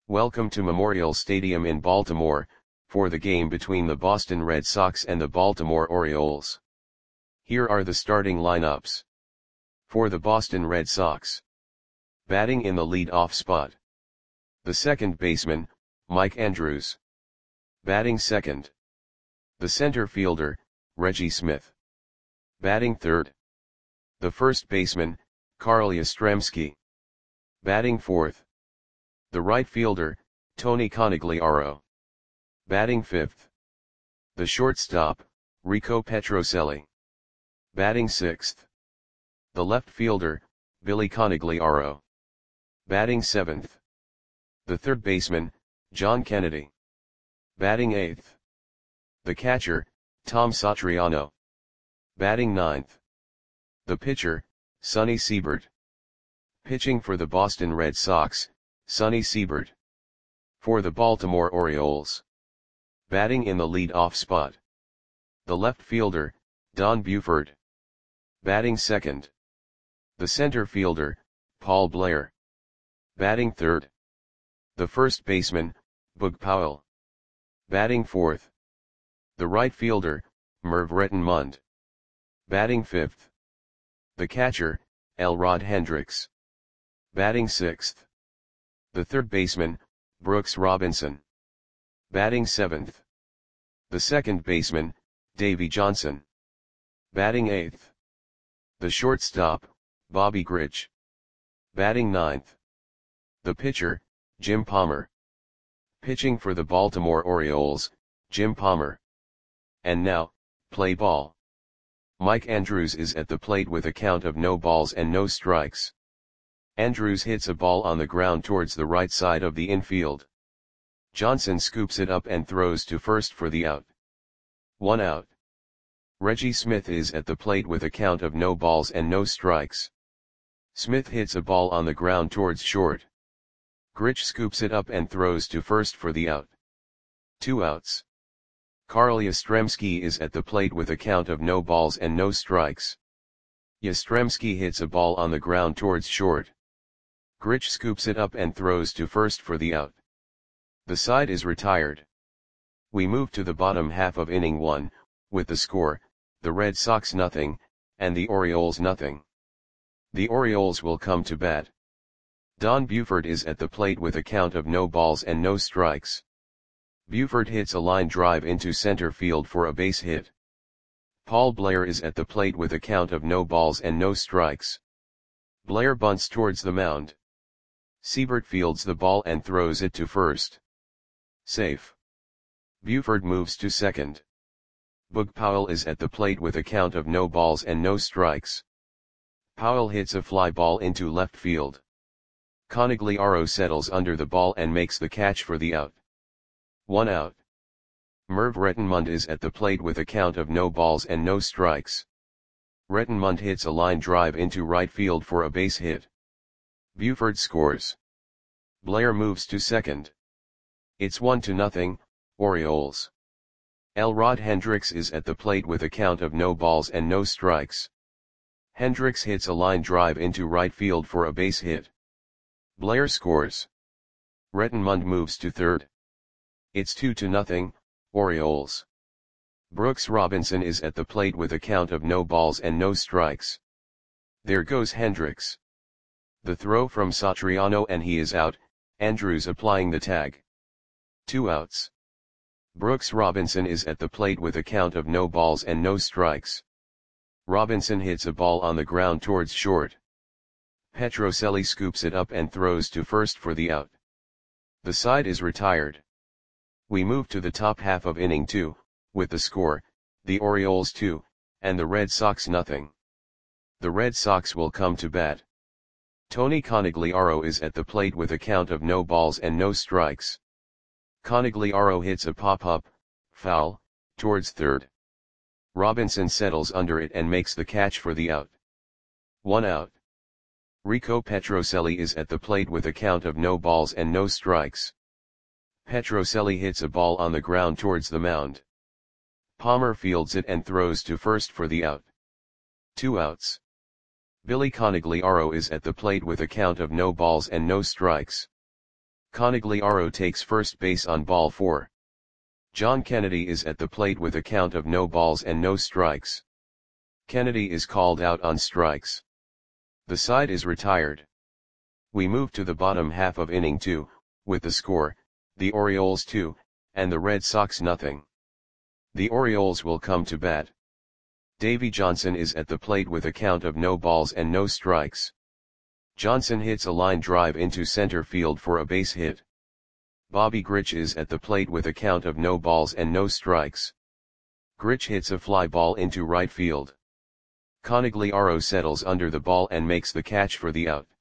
Welcome to Memorial Stadium in Baltimore, for the game between the Boston Red Sox and the Baltimore Orioles. Here are the starting lineups. For the Boston Red Sox. Batting in the lead-off spot. The second baseman, Mike Andrews. Batting second. The center fielder, Reggie Smith. Batting third. The first baseman, Carl Yastrzemski. Batting fourth. The right fielder, Tony Conigliaro. Batting fifth. The shortstop, Rico Petrocelli. Batting sixth. The left fielder, Billy Conigliaro. Batting seventh. The third baseman, John Kennedy. Batting eighth. The catcher, Tom Satriano. Batting ninth. The pitcher, Sonny Siebert. Pitching for the Boston Red Sox, Sonny Siebert. For the Baltimore Orioles. Batting in the lead-off spot. The left fielder, Don Buford. Batting second. The center fielder, Paul Blair. Batting third. The first baseman, Boog Powell. Batting fourth. The right fielder, Merv Rettenmund. Batting fifth. The catcher, Elrod Hendricks. Batting sixth. The third baseman, Brooks Robinson. Batting seventh. The second baseman, Davey Johnson. Batting eighth. The shortstop, Bobby Grich. Batting ninth. The pitcher, Jim Palmer. Pitching for the Baltimore Orioles, Jim Palmer. And now, play ball. Mike Andrews is at the plate with a count of no balls and no strikes. Andrews hits a ball on the ground towards the right side of the infield. Johnson scoops it up and throws to first for the out. 1 out. Reggie Smith is at the plate with a count of no balls and no strikes. Smith hits a ball on the ground towards short. Grich scoops it up and throws to first for the out. 2 outs. Carl Yastrzemski is at the plate with a count of no balls and no strikes. Yastrzemski hits a ball on the ground towards short. Grich scoops it up and throws to first for the out. The side is retired. We move to the bottom half of inning 1, with the score, the Red Sox 0, and the Orioles 0. The Orioles will come to bat. Don Buford is at the plate with a count of no balls and no strikes. Buford hits a line drive into center field for a base hit. Paul Blair is at the plate with a count of no balls and no strikes. Blair bunts towards the mound. Siebert fields the ball and throws it to first. Safe. Buford moves to second. Boog Powell is at the plate with a count of no balls and no strikes. Powell hits a fly ball into left field. Conigliaro settles under the ball and makes the catch for the out. 1 out. Merv Rettenmund is at the plate with a count of no balls and no strikes. Rettenmund hits a line drive into right field for a base hit. Buford scores. Blair moves to second. It's 1-0, Orioles. Elrod Hendricks is at the plate with a count of no balls and no strikes. Hendricks hits a line drive into right field for a base hit. Blair scores. Rettenmund moves to third. It's 2-0, Orioles. Brooks Robinson is at the plate with a count of no balls and no strikes. There goes Hendricks. The throw from Satriano and he is out, Andrews applying the tag. 2 outs. Brooks Robinson is at the plate with a count of no balls and no strikes. Robinson hits a ball on the ground towards short. Petrocelli scoops it up and throws to first for the out. The side is retired. We move to the top half of inning 2, with the score, the Orioles 2, and the Red Sox 0. The Red Sox will come to bat. Tony Conigliaro is at the plate with a count of no balls and no strikes. Conigliaro hits a pop-up, foul, towards third. Robinson settles under it and makes the catch for the out. 1 out. Rico Petrocelli is at the plate with a count of no balls and no strikes. Petrocelli hits a ball on the ground towards the mound. Palmer fields it and throws to first for the out. 2 outs. Billy Conigliaro is at the plate with a count of no balls and no strikes. Conigliaro takes first base on ball 4. John Kennedy is at the plate with a count of no balls and no strikes. Kennedy is called out on strikes. The side is retired. We move to the bottom half of inning 2, with the score, the Orioles 2, and the Red Sox nothing. The Orioles will come to bat. Davey Johnson is at the plate with a count of no balls and no strikes. Johnson hits a line drive into center field for a base hit. Bobby Grich is at the plate with a count of no balls and no strikes. Grich hits a fly ball into right field. Conigliaro settles under the ball and makes the catch for the out.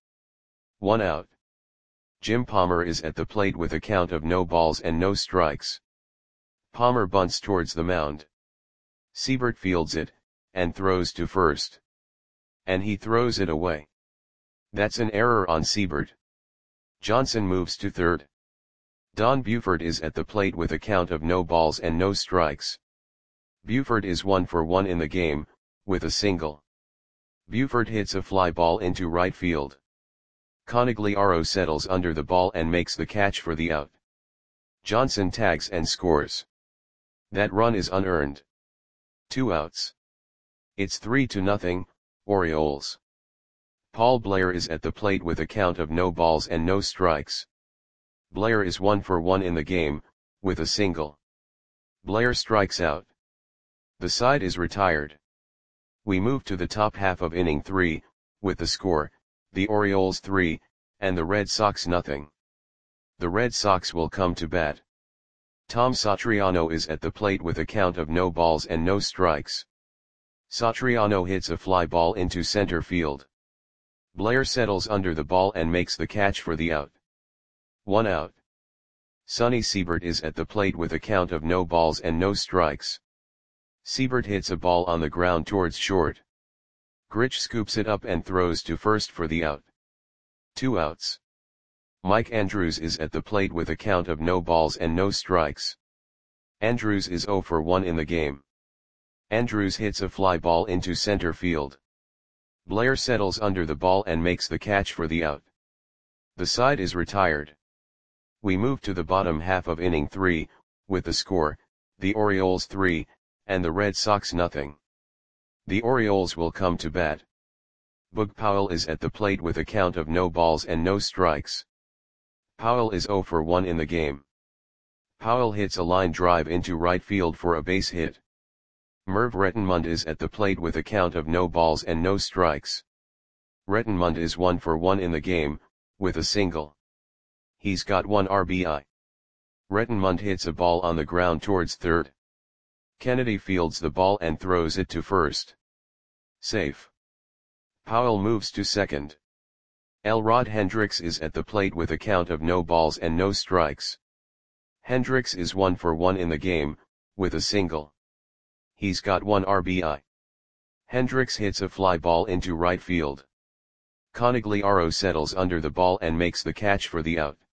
1 out. Jim Palmer is at the plate with a count of no balls and no strikes. Palmer bunts towards the mound. Siebert fields it, and throws to first. And he throws it away. That's an error on Siebert. Johnson moves to third. Don Buford is at the plate with a count of no balls and no strikes. Buford is 1 for 1 in the game, with a single. Buford hits a fly ball into right field. Conigliaro settles under the ball and makes the catch for the out. Johnson tags and scores. That run is unearned. 2 outs. It's 3-0, Orioles. Paul Blair is at the plate with a count of no balls and no strikes. Blair is 1 for 1 in the game, with a single. Blair strikes out. The side is retired. We move to the top half of inning 3, with the score, the Orioles 3, and the Red Sox nothing. The Red Sox will come to bat. Tom Satriano is at the plate with a count of no balls and no strikes. Satriano hits a fly ball into center field. Blair settles under the ball and makes the catch for the out. 1 out. Sonny Siebert is at the plate with a count of no balls and no strikes. Siebert hits a ball on the ground towards short. Grich scoops it up and throws to first for the out. 2 outs. Mike Andrews is at the plate with a count of no balls and no strikes. Andrews is 0 for 1 in the game. Andrews hits a fly ball into center field. Blair settles under the ball and makes the catch for the out. The side is retired. We move to the bottom half of inning 3, with the score, the Orioles 3, and the Red Sox nothing. The Orioles will come to bat. Boog Powell is at the plate with a count of no balls and no strikes. Powell is 0 for 1 in the game. Powell hits a line drive into right field for a base hit. Merv Rettenmund is at the plate with a count of no balls and no strikes. Rettenmund is 1 for 1 in the game, with a single. He's got 1 RBI. Rettenmund hits a ball on the ground towards third. Kennedy fields the ball and throws it to first. Safe. Powell moves to second. Elrod Hendricks is at the plate with a count of no balls and no strikes. Hendricks is 1 for 1 in the game, with a single. He's got 1 RBI. Hendricks hits a fly ball into right field. Conigliaro settles under the ball and makes the catch for the out.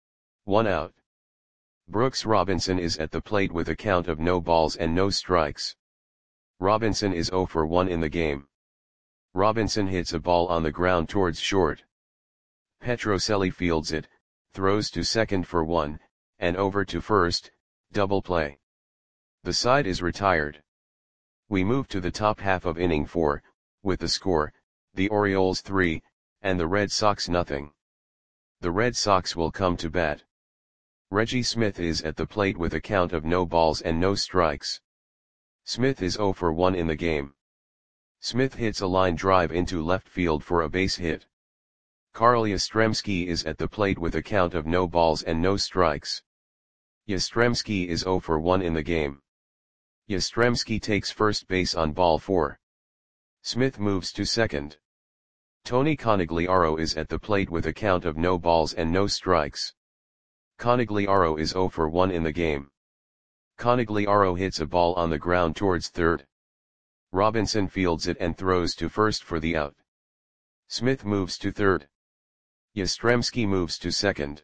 1 out. Brooks Robinson is at the plate with a count of no balls and no strikes. Robinson is 0 for 1 in the game. Robinson hits a ball on the ground towards short. Petrocelli fields it, throws to second for 1, and over to first, double play. The side is retired. We move to the top half of inning 4, with the score, the Orioles 3, and the Red Sox nothing. The Red Sox will come to bat. Reggie Smith is at the plate with a count of no balls and no strikes. Smith is 0 for 1 in the game. Smith hits a line drive into left field for a base hit. Carl Yastrzemski is at the plate with a count of no balls and no strikes. Yastrzemski is 0 for 1 in the game. Yastrzemski takes first base on ball 4. Smith moves to second. Tony Conigliaro is at the plate with a count of no balls and no strikes. Conigliaro is 0 for 1 in the game. Conigliaro hits a ball on the ground towards third. Robinson fields it and throws to first for the out. Smith moves to third. Yastrzemski moves to second.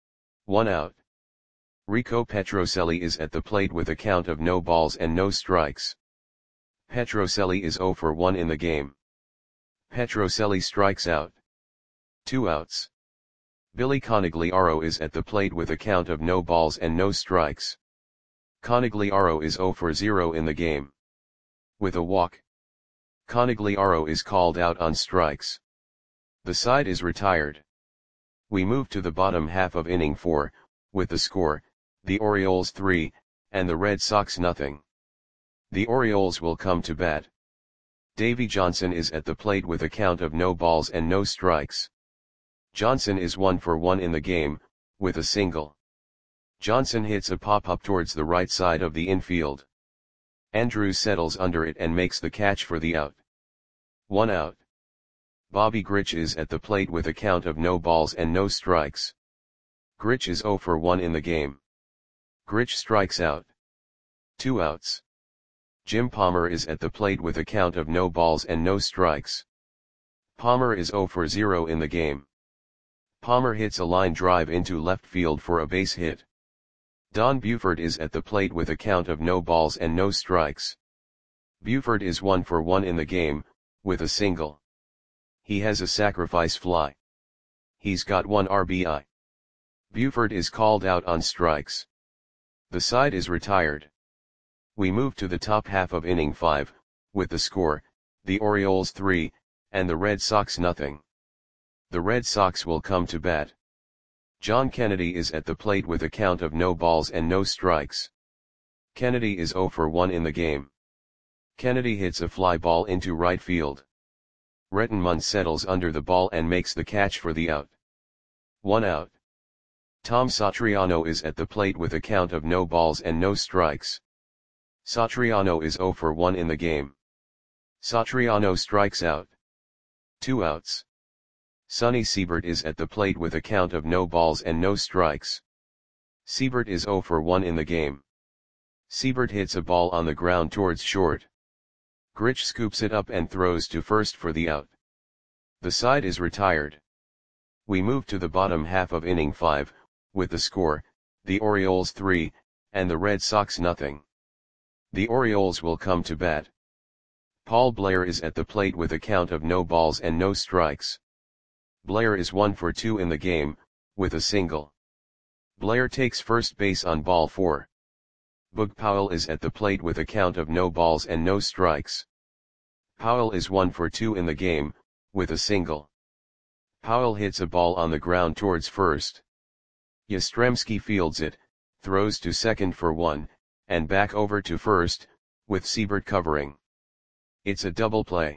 1 out. Rico Petrocelli is at the plate with a count of no balls and no strikes. Petrocelli is 0 for 1 in the game. Petrocelli strikes out. 2 outs. Billy Conigliaro is at the plate with a count of no balls and no strikes. Conigliaro is 0 for 0 in the game. With a walk, Conigliaro is called out on strikes. The side is retired. We move to the bottom half of inning 4, with the score, the Orioles 3, and the Red Sox nothing. The Orioles will come to bat. Davey Johnson is at the plate with a count of no balls and no strikes. Johnson is 1 for 1 in the game, with a single. Johnson hits a pop-up towards the right side of the infield. Andrews settles under it and makes the catch for the out. 1 out. Bobby Grich is at the plate with a count of no balls and no strikes. Grich is 0 for 1 in the game. Grich strikes out. 2 outs. Jim Palmer is at the plate with a count of no balls and no strikes. Palmer is 0 for 0 in the game. Palmer hits a line drive into left field for a base hit. Don Buford is at the plate with a count of no balls and no strikes. Buford is 1 for 1 in the game, with a single. He has a sacrifice fly. He's got 1 RBI. Buford is called out on strikes. The side is retired. We move to the top half of inning 5, with the score, the Orioles 3, and the Red Sox nothing. The Red Sox will come to bat. John Kennedy is at the plate with a count of no balls and no strikes. Kennedy is 0 for 1 in the game. Kennedy hits a fly ball into right field. Rettenmund settles under the ball and makes the catch for the out. 1 out. Tom Satriano is at the plate with a count of no balls and no strikes. Satriano is 0 for 1 in the game. Satriano strikes out. 2 outs. Sonny Siebert is at the plate with a count of no balls and no strikes. Siebert is 0 for 1 in the game. Siebert hits a ball on the ground towards short. Grich scoops it up and throws to first for the out. The side is retired. We move to the bottom half of inning 5, with the score, the Orioles 3, and the Red Sox nothing. The Orioles will come to bat. Paul Blair is at the plate with a count of no balls and no strikes. Blair is 1 for 2 in the game, with a single. Blair takes first base on ball 4. Boog Powell is at the plate with a count of no balls and no strikes. Powell is 1 for 2 in the game, with a single. Powell hits a ball on the ground towards first. Yastrzemski fields it, throws to second for 1, and back over to first, with Siebert covering. It's a double play.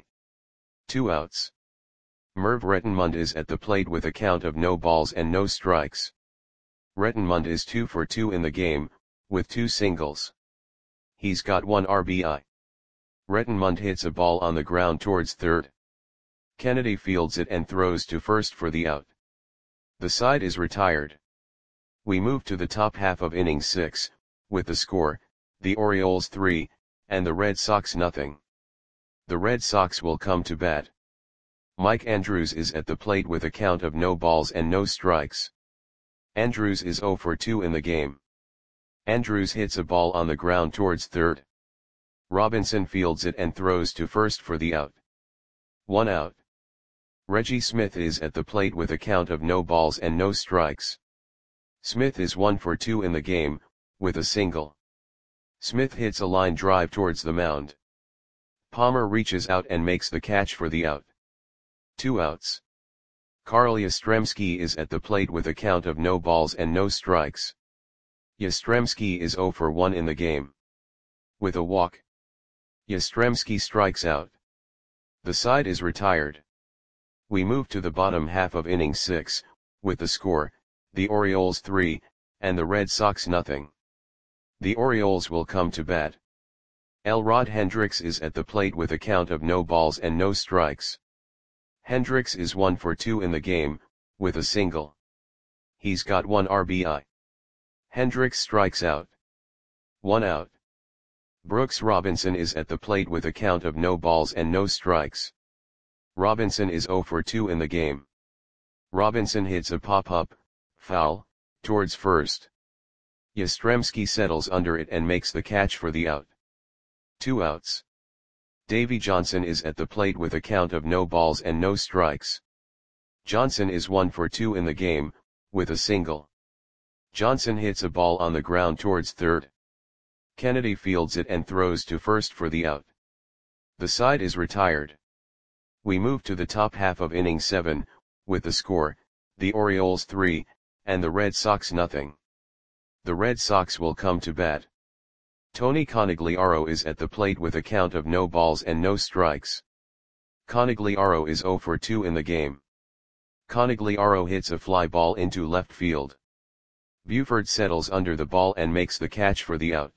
2 outs. Merv Rettenmund is at the plate with a count of no balls and no strikes. Rettenmund is 2 for 2 in the game, with 2 singles. He's got 1 RBI. Rettenmund hits a ball on the ground towards third. Kennedy fields it and throws to first for the out. The side is retired. We move to the top half of inning 6, with the score, the Orioles 3, and the Red Sox nothing. The Red Sox will come to bat. Mike Andrews is at the plate with a count of no balls and no strikes. Andrews is 0 for 2 in the game. Andrews hits a ball on the ground towards third. Robinson fields it and throws to first for the out. 1 out. Reggie Smith is at the plate with a count of no balls and no strikes. Smith is 1 for 2 in the game, with a single. Smith hits a line drive towards the mound. Palmer reaches out and makes the catch for the out. 2 outs. Carl Yastrzemski is at the plate with a count of no balls and no strikes. Yastrzemski is 0 for 1 in the game. With a walk, Yastrzemski strikes out. The side is retired. We move to the bottom half of inning 6, with the score, the Orioles 3, and the Red Sox nothing. The Orioles will come to bat. Elrod Hendricks is at the plate with a count of no balls and no strikes. Hendricks is 1 for 2 in the game, with a single. He's got 1 RBI. Hendricks strikes out. 1 out. Brooks Robinson is at the plate with a count of no balls and no strikes. Robinson is 0 for 2 in the game. Robinson hits a pop-up, foul, towards first. Yastrzemski settles under it and makes the catch for the out. 2 outs. Davey Johnson is at the plate with a count of no balls and no strikes. Johnson is 1 for 2 in the game, with a single. Johnson hits a ball on the ground towards third. Kennedy fields it and throws to first for the out. The side is retired. We move to the top half of inning 7, with the score, the Orioles 3, and the Red Sox nothing. The Red Sox will come to bat. Tony Conigliaro is at the plate with a count of no balls and no strikes. Conigliaro is 0 for 2 in the game. Conigliaro hits a fly ball into left field. Buford settles under the ball and makes the catch for the out.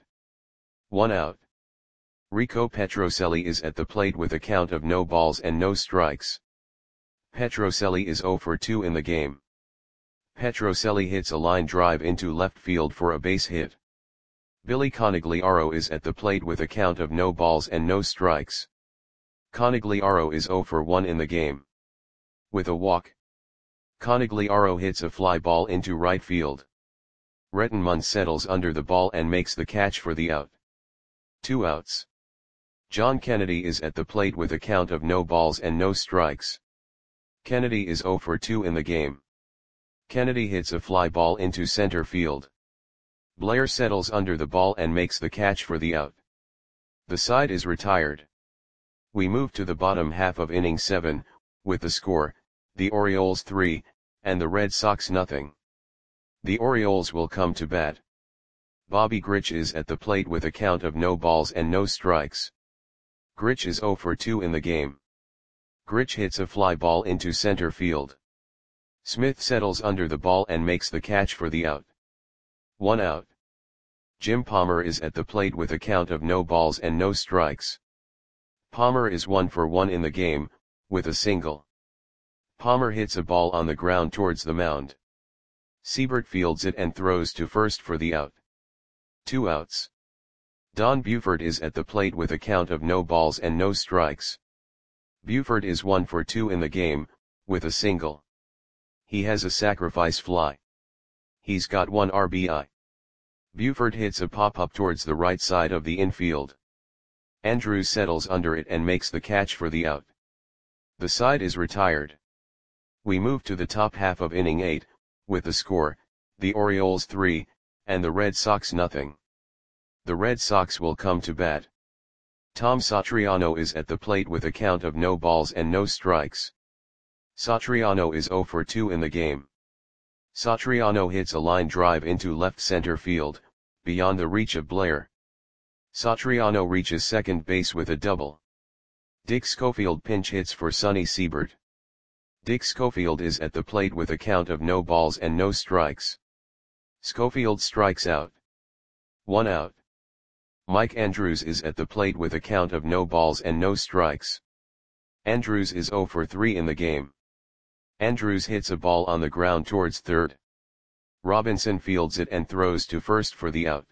1 out. Rico Petrocelli is at the plate with a count of no balls and no strikes. Petrocelli is 0 for 2 in the game. Petrocelli hits a line drive into left field for a base hit. Billy Conigliaro is at the plate with a count of no balls and no strikes. Conigliaro is 0 for 1 in the game. With a walk, Conigliaro hits a fly ball into right field. Rettenmund settles under the ball and makes the catch for the out. 2 outs. John Kennedy is at the plate with a count of no balls and no strikes. Kennedy is 0 for 2 in the game. Kennedy hits a fly ball into center field. Blair settles under the ball and makes the catch for the out. The side is retired. We move to the bottom half of inning 7, with the score, the Orioles 3, and the Red Sox nothing. The Orioles will come to bat. Bobby Grich is at the plate with a count of no balls and no strikes. Grich is 0 for 2 in the game. Grich hits a fly ball into center field. Smith settles under the ball and makes the catch for the out. 1 out. Jim Palmer is at the plate with a count of no balls and no strikes. Palmer is 1 for 1 in the game, with a single. Palmer hits a ball on the ground towards the mound. Siebert fields it and throws to first for the out. 2 outs. Don Buford is at the plate with a count of no balls and no strikes. Buford is 1 for 2 in the game, with a single. He has a sacrifice fly. He's got 1 RBI. Buford hits a pop-up towards the right side of the infield. Andrews settles under it and makes the catch for the out. The side is retired. We move to the top half of inning 8, with the score, the Orioles 3, and the Red Sox nothing. The Red Sox will come to bat. Tom Satriano is at the plate with a count of no balls and no strikes. Satriano is 0 for 2 in the game. Satriano hits a line drive into left center field, beyond the reach of Blair. Satriano reaches second base with a double. Dick Schofield pinch hits for Sonny Siebert. Dick Schofield is at the plate with a count of no balls and no strikes. Schofield strikes out. 1 out. Mike Andrews is at the plate with a count of no balls and no strikes. Andrews is 0 for 3 in the game. Andrews hits a ball on the ground towards third. Robinson fields it and throws to first for the out.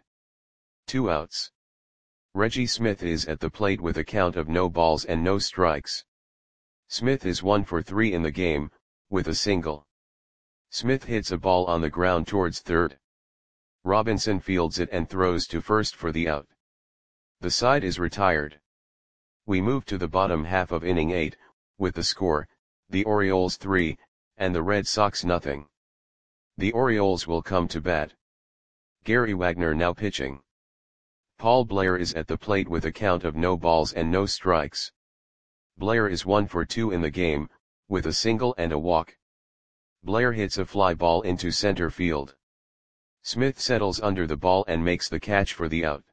2 outs. Reggie Smith is at the plate with a count of no balls and no strikes. Smith is 1 for 3 in the game, with a single. Smith hits a ball on the ground towards third. Robinson fields it and throws to first for the out. The side is retired. We move to the bottom half of inning 8, with the score, the Orioles 3, and the Red Sox nothing. The Orioles will come to bat. Gary Wagner now pitching. Paul Blair is at the plate with a count of no balls and no strikes. Blair is 1 for 2 in the game, with a single and a walk. Blair hits a fly ball into center field. Smith settles under the ball and makes the catch for the out.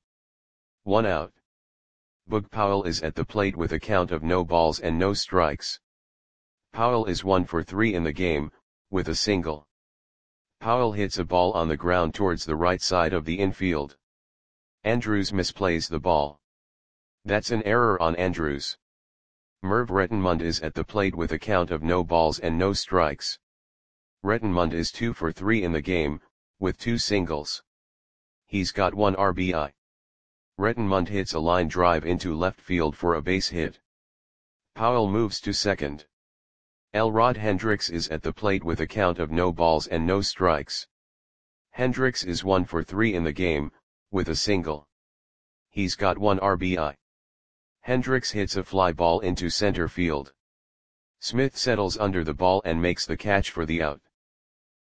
1 out. Boog Powell is at the plate with a count of no balls and no strikes. Powell is 1 for 3 in the game, with a single. Powell hits a ball on the ground towards the right side of the infield. Andrews misplays the ball. That's an error on Andrews. Merv Rettenmund is at the plate with a count of no balls and no strikes. Rettenmund is 2 for 3 in the game, with 2 singles. He's got 1 RBI. Rettenmund hits a line drive into left field for a base hit. Powell moves to second. Elrod Hendricks is at the plate with a count of no balls and no strikes. Hendricks is 1 for 3 in the game, with a single. He's got 1 RBI. Hendricks hits a fly ball into center field. Smith settles under the ball and makes the catch for the out.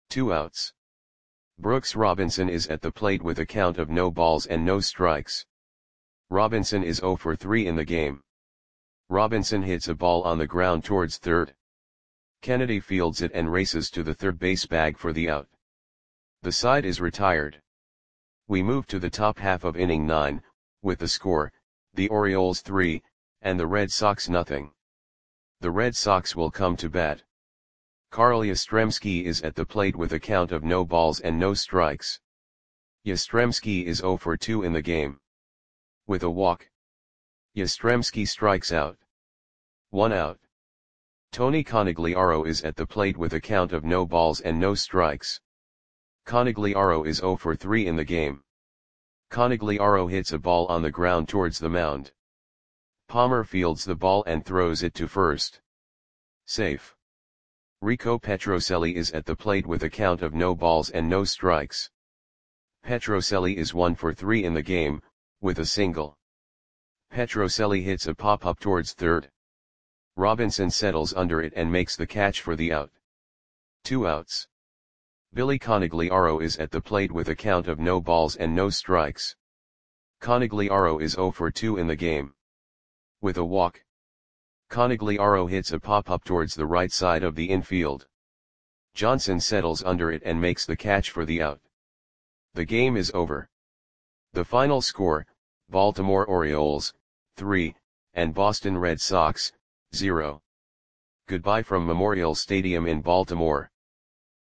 2 outs. Brooks Robinson is at the plate with a count of no balls and no strikes. Robinson is 0 for 3 in the game. Robinson hits a ball on the ground towards third. Kennedy fields it and races to the third base bag for the out. The side is retired. We move to the top half of inning 9, with the score, the Orioles 3, and the Red Sox nothing. The Red Sox will come to bat. Carl Yastrzemski is at the plate with a count of no balls and no strikes. Yastrzemski is 0 for 2 in the game. With a walk, Yastrzemski strikes out. 1 out. Tony Conigliaro is at the plate with a count of no balls and no strikes. Conigliaro is 0 for 3 in the game. Conigliaro hits a ball on the ground towards the mound. Palmer fields the ball and throws it to first. Safe. Rico Petrocelli is at the plate with a count of no balls and no strikes. Petrocelli is 1 for 3 in the game, with a single. Petrocelli hits a pop-up towards third. Robinson settles under it and makes the catch for the out. 2 outs. Billy Conigliaro is at the plate with a count of no balls and no strikes. Conigliaro is 0 for 2 in the game. With a walk, Conigliaro hits a pop-up towards the right side of the infield. Johnson settles under it and makes the catch for the out. The game is over. The final score, Baltimore Orioles, 3, and Boston Red Sox, 0. Goodbye from Memorial Stadium in Baltimore.